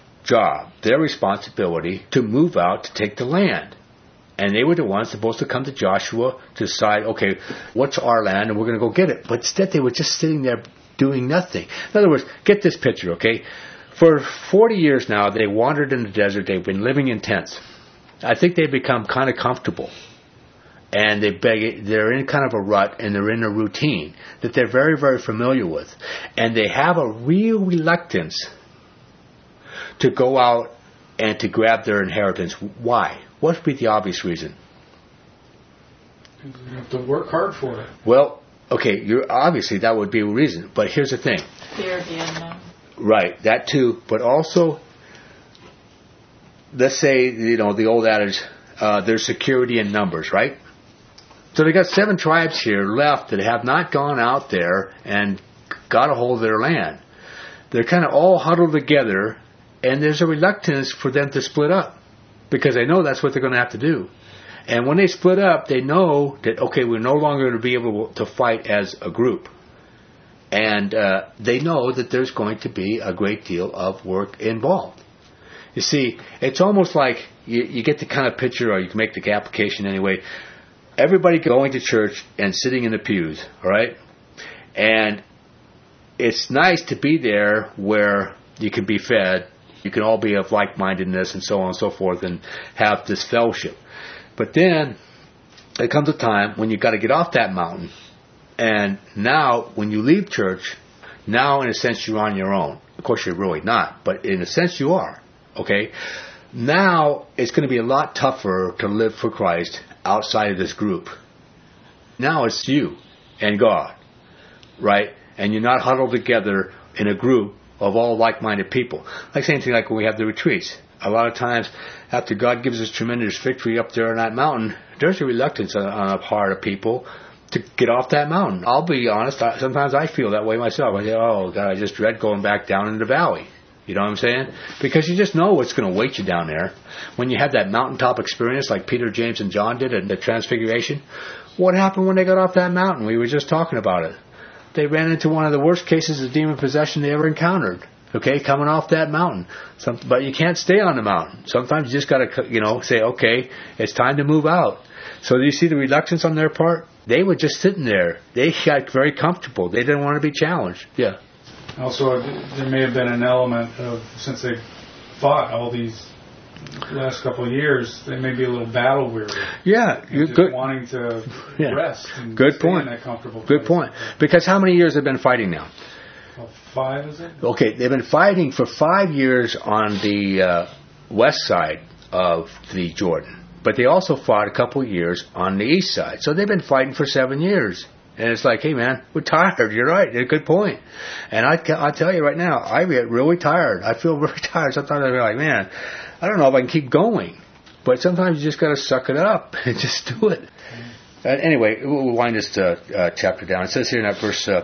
job, their responsibility, to move out to take the land. And they were the ones supposed to come to Joshua to decide, okay, what's our land, and we're going to go get it. But instead they were just sitting there doing nothing. In other words, get this picture, okay? For forty years now, they wandered in the desert. They've been living in tents. I think they've become kind of comfortable. And they beg, they're in kind of a rut, and they're in a routine that they're very, very familiar with. And they have a real reluctance to go out and to grab their inheritance. Why? What would be the obvious reason? You have to work hard for it. Well, okay, you're obviously that would be a reason. But here's the thing. Fear of the unknown. Right, that too. But also, let's say, you know, the old adage, uh, there's security in numbers, right? So they got seven tribes here left that have not gone out there and got a hold of their land. They're kind of all huddled together, and there's a reluctance for them to split up, because they know that's what they're going to have to do. And when they split up, they know that, okay, we're no longer going to be able to fight as a group. And uh, they know that there's going to be a great deal of work involved. You see, it's almost like you, you get the kind of picture, or you can make the application anyway. Everybody going to church and sitting in the pews, all right? And it's nice to be there where you can be fed. You can all be of like-mindedness and so on and so forth and have this fellowship. But then there comes a time when you've got to get off that mountain. And now when you leave church, now in a sense you're on your own. Of course you're really not, but in a sense you are. Okay? Now it's going to be a lot tougher to live for Christ outside of this group. Now it's you and God. Right? And you're not huddled together in a group of all like-minded people. Like same thing like when we have the retreats. A lot of times, after God gives us tremendous victory up there on that mountain, there's a reluctance on, on the part of people to get off that mountain. I'll be honest, I, sometimes I feel that way myself. I say, oh, God, I just dread going back down in the valley. You know what I'm saying? Because you just know what's going to wait you down there. When you have that mountaintop experience like Peter, James, and John did at the Transfiguration, what happened when they got off that mountain? We were just talking about it. They ran into one of the worst cases of demon possession they ever encountered. Okay, coming off that mountain. Some, but you can't stay on the mountain. Sometimes you just got to, you know, say, okay, it's time to move out. So do you see the reluctance on their part? They were just sitting there. They got very comfortable. They didn't want to be challenged. Yeah. Also, there may have been an element of, since they fought all these last couple of years, they may be a little battle weary. Yeah, you're just good. Wanting to Yeah. rest. And Good stay point. In that comfortable Good place. point. Because how many years have been fighting now? Well, five, is it? Okay, they've been fighting for five years on the uh, west side of the Jordan. But they also fought a couple of years on the east side. So they've been fighting for seven years. And it's like, hey, man, we're tired. You're right. You're a good point. And I, I'll tell you right now, I get really tired. I feel very tired. Sometimes I feel like, man, I don't know if I can keep going. But sometimes you just got to suck it up and just do it. Uh, anyway, we'll wind this uh, uh, chapter down. It says here in that verse uh,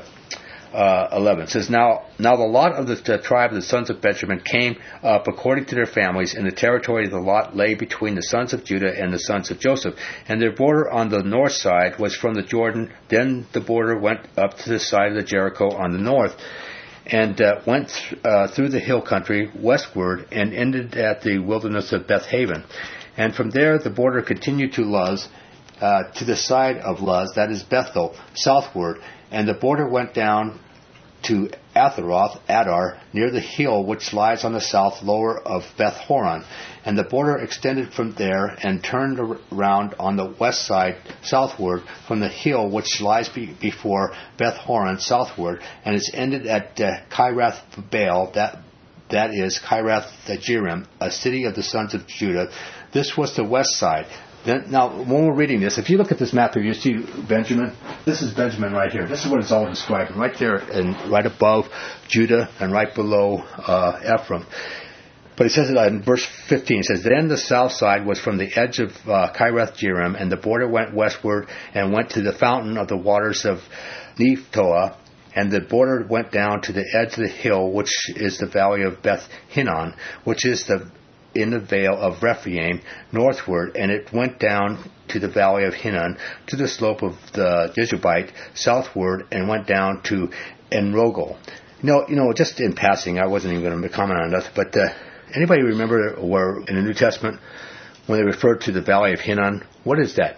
uh, eleven, it says, Now now the lot of the, the tribe of the sons of Benjamin came up according to their families, and the territory of the lot lay between the sons of Judah and the sons of Joseph. And their border on the north side was from the Jordan. Then the border went up to the side of the Jericho on the north, and uh, went th- uh, through the hill country westward, and ended at the wilderness of Beth Haven. And from there the border continued to Luz, uh, to the side of Luz, that is Bethel, southward. And the border went down to Atharoth, Adar, near the hill which lies on the south lower of Beth Horon. And the border extended from there and turned around on the west side southward from the hill which lies be- before Beth Horon southward, and is ended at uh, Kirath Baal, that that is Kirath Jearim, a city of the sons of Judah. This was the west side. Then, now, when we're reading this, if you look at this map here, you see Benjamin. This is Benjamin right here. This is what it's all describing. Right there and right above Judah and right below uh, Ephraim. But it says it in verse fifteen. It says, Then the south side was from the edge of uh, Kirath Jearim, and the border went westward and went to the fountain of the waters of Nephtoah. And the border went down to the edge of the hill, which is the valley of Beth Hinnon, which is the in the vale of Rephaim northward, and it went down to the valley of Hinnon, to the slope of the Jezubite southward, and went down to Enrogel. You know, you know, just in passing, I wasn't even going to comment on that, but uh, anybody remember where in the New Testament when they referred to the valley of Hinnon? What is that?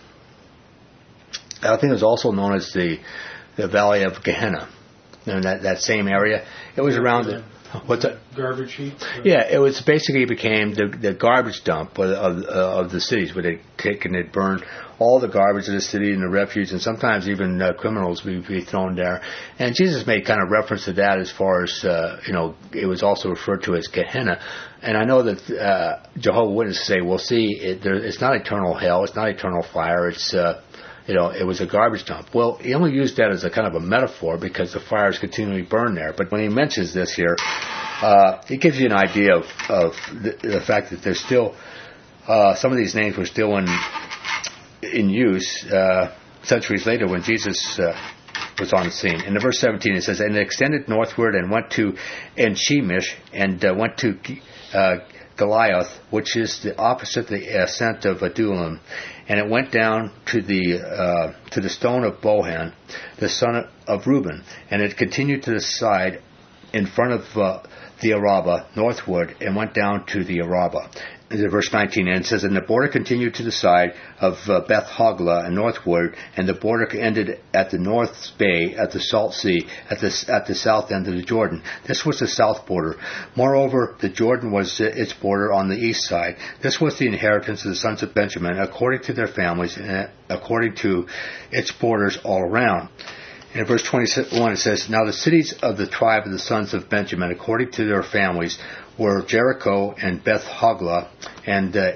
I think it was also known as the the valley of Gehenna. In that, that same area, it was around the. What's that? Garbage heap? Yeah, it was basically became the, the garbage dump of, of, of the cities where they'd take and they'd burn all the garbage of the city and the refuse, and sometimes even uh, criminals would be thrown there. And Jesus made kind of reference to that as far as, uh, you know, it was also referred to as Gehenna. And I know that uh, Jehovah's Witnesses say, well, see, it, there, it's not eternal hell, it's not eternal fire, it's... Uh, You know, it was a garbage dump. Well, he only used that as a kind of a metaphor because the fires continually burn there. But when he mentions this here, uh, it gives you an idea of, of the, the fact that there's still, uh, some of these names were still in in use uh, centuries later when Jesus uh, was on the scene. In the verse seventeen it says, And it extended northward and went to En-Shemish and uh, went to uh, Goliath, which is the opposite the ascent of Adullam. And it went down to the uh, to the stone of Bohan, the son of Reuben, and it continued to the side in front of uh, the Arabah northward, and went down to the Arabah. In verse nineteen, and it says, And the border continued to the side of uh, Beth Hoglah and northward, and the border ended at the North Bay, at the Salt Sea, at the at the south end of the Jordan. This was the south border. Moreover, the Jordan was uh, its border on the east side. This was the inheritance of the sons of Benjamin, according to their families, and according to its borders all around. In verse twenty-one, it says, Now the cities of the tribe of the sons of Benjamin, according to their families, were Jericho and Beth Hoglah and uh,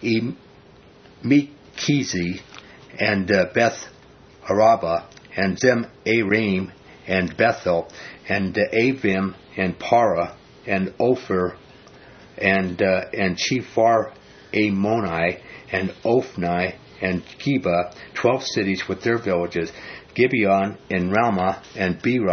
Mekizi and uh, Beth Arabah and Zem Arim and Bethel and uh, Avim and Para and Ophir and uh, and Chephar Ammoni and Ophni and Geba, twelve cities with their villages, Gibeon and Ramah and Beeroth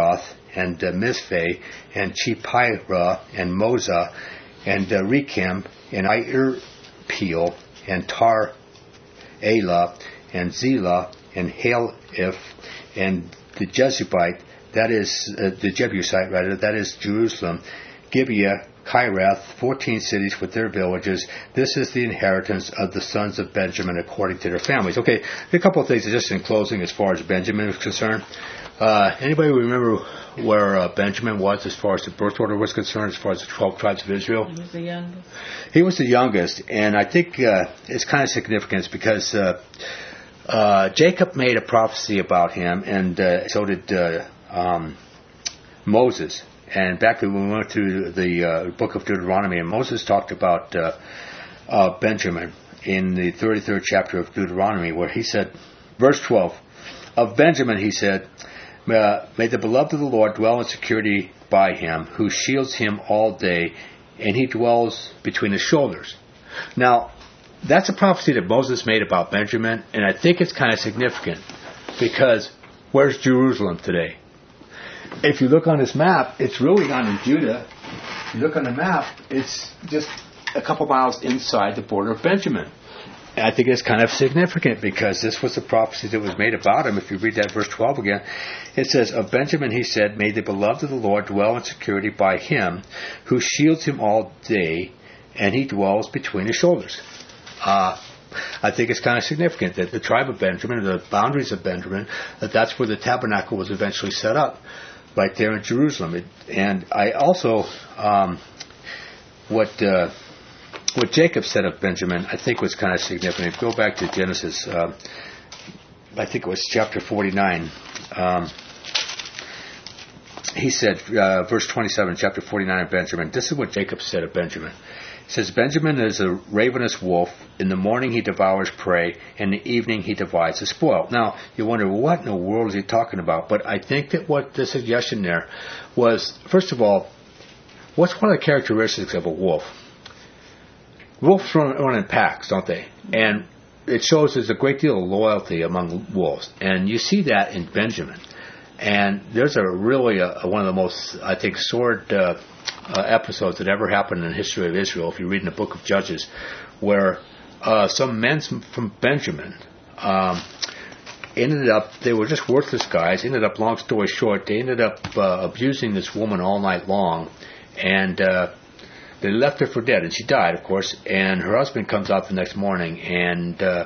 and uh, Mizpeh, and Chephirah, and Moza, and uh, Rechem, and Irpeel, and Tar Elah, and Zelah, and Halif, and the Jebusite, that is, uh, the Jebusite, rather, that is Jerusalem, Gibeah, Kirath, fourteen cities with their villages. This is the inheritance of the sons of Benjamin according to their families. Okay, a couple of things just in closing as far as Benjamin is concerned. Uh, anybody remember where uh, Benjamin was as far as the birth order was concerned, as far as the twelve tribes of Israel? He was the youngest. He was the youngest, and I think uh, it's kind of significant because uh, uh, Jacob made a prophecy about him, and uh, so did uh, um, Moses. And back when we went through the uh, book of Deuteronomy, and Moses talked about uh, uh, Benjamin in the thirty-third chapter of Deuteronomy, where he said, verse twelve, of Benjamin he said, Uh, may the beloved of the Lord dwell in security by him, who shields him all day, and he dwells between his shoulders. Now, that's a prophecy that Moses made about Benjamin, and I think it's kind of significant, because where's Jerusalem today? If you look on this map, it's really not in Judah. If you look on the map, it's just a couple miles inside the border of Benjamin. I think it's kind of significant because this was the prophecy that was made about him. If you read that verse twelve again, it says, of Benjamin he said, may the beloved of the Lord dwell in security by him, who shields him all day, and he dwells between his shoulders. Uh, I think it's kind of significant that the tribe of Benjamin, the boundaries of Benjamin, that that's where the tabernacle was eventually set up, right there in Jerusalem. It, and I also, um, what... Uh, What Jacob said of Benjamin, I think, was kind of significant. If you go back to Genesis, uh, I think it was chapter forty-nine. Um, he said, uh, verse twenty-seven, chapter forty-nine of Benjamin, this is what Jacob said of Benjamin. He says, Benjamin is a ravenous wolf. In the morning he devours prey, and in the evening he divides the spoil. Now, you wonder, what in the world is he talking about? But I think that what the suggestion there was, first of all, what's one of the characteristics of a wolf? Wolves run, run in packs, don't they? And it shows there's a great deal of loyalty among wolves. And you see that in Benjamin. And there's a really a, a one of the most, I think, sordid uh, uh, episodes that ever happened in the history of Israel, if you read in the book of Judges, where uh, some men from Benjamin um, ended up, they were just worthless guys, ended up, long story short, they ended up uh, abusing this woman all night long. And... Uh, They left her for dead, and she died, of course, and her husband comes out the next morning, and uh,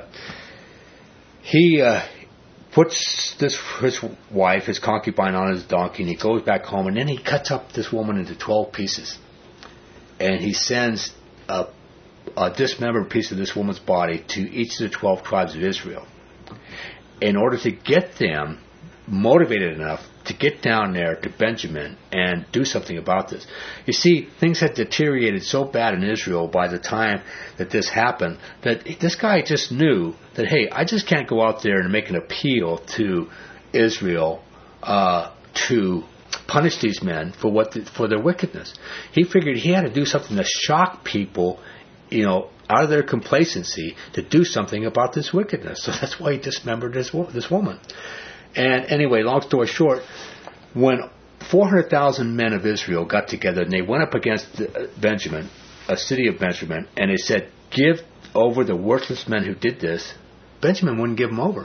he uh, puts this his wife, his concubine, on his donkey, and he goes back home, and then he cuts up this woman into twelve pieces, and he sends a, a dismembered piece of this woman's body to each of the twelve tribes of Israel in order to get them motivated enough to get down there to Benjamin and do something about this. You see, things had deteriorated so bad in Israel by the time that this happened that this guy just knew that, hey, I just can't go out there and make an appeal to Israel uh, to punish these men for what the, for their wickedness. He figured he had to do something to shock people, you know, out of their complacency to do something about this wickedness. So that's why he dismembered this this woman. And anyway, long story short, when four hundred thousand men of Israel got together and they went up against Benjamin, a city of Benjamin, and they said, give over the worthless men who did this, Benjamin wouldn't give them over.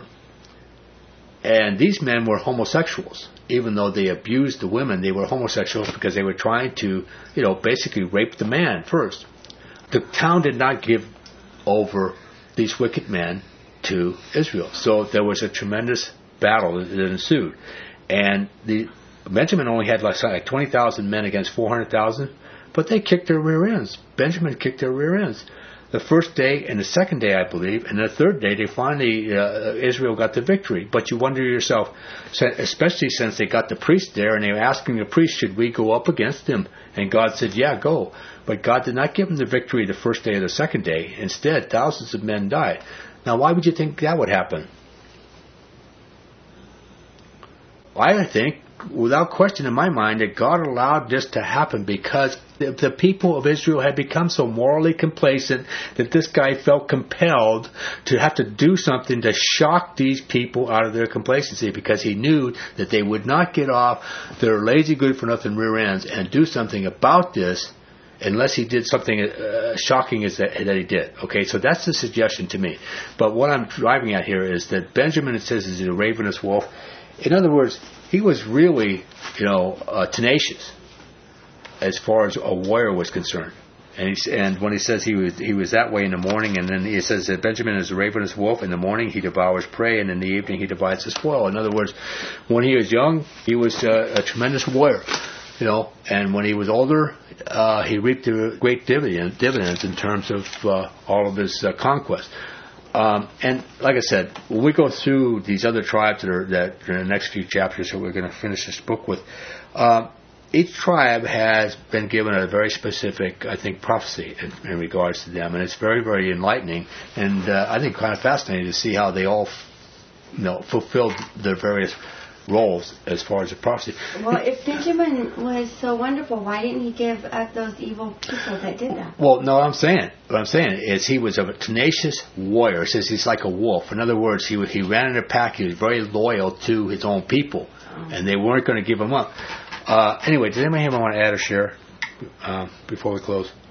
And these men were homosexuals. Even though they abused the women, they were homosexuals because they were trying to, you know, basically rape the man first. The town did not give over these wicked men to Israel. So there was a tremendous battle that ensued, and the Benjamin only had like, like twenty thousand men against four hundred thousand, but they kicked their rear ends. Benjamin kicked their rear ends. The first day and the second day, I believe, and the third day, they finally uh, Israel got the victory. But you wonder to yourself, especially since they got the priest there, and they were asking the priest, should we go up against him? And God said, yeah, go. But God did not give them the victory the first day or the second day. Instead, thousands of men died. Now, why would you think that would happen? I think without question in my mind that God allowed this to happen because the, the people of Israel had become so morally complacent that this guy felt compelled to have to do something to shock these people out of their complacency, because he knew that they would not get off their lazy, good-for-nothing rear ends and do something about this unless he did something uh, shocking as that, that he did. Okay, so that's the suggestion to me. But what I'm driving at here is that Benjamin, it says, is a ravenous wolf. In other words, he was really, you know, uh, tenacious as far as a warrior was concerned. And he, and when he says he was he was that way in the morning, and then he says that Benjamin is a ravenous wolf. In the morning he devours prey, and in the evening he divides the spoil. In other words, when he was young, he was uh, a tremendous warrior. You know, and when he was older, uh, he reaped the great dividend, dividends in terms of uh, all of his uh, conquest. Um, and like I said, when we go through these other tribes that are that in the next few chapters that we're going to finish this book with, um, each tribe has been given a very specific, I think, prophecy in, in regards to them, and it's very, very enlightening, and uh, I think kind of fascinating to see how they all, you know, fulfilled their various roles as far as the prophecy. Well, if Benjamin was so wonderful, why didn't he give up those evil people that did that? Well, no, what I'm saying, what I'm saying is he was a tenacious warrior. It says he's like a wolf. In other words, he he ran in a pack. He was very loyal to his own people, oh. and they weren't going to give him up. Uh, anyway, does anybody have want to add or share uh, before we close?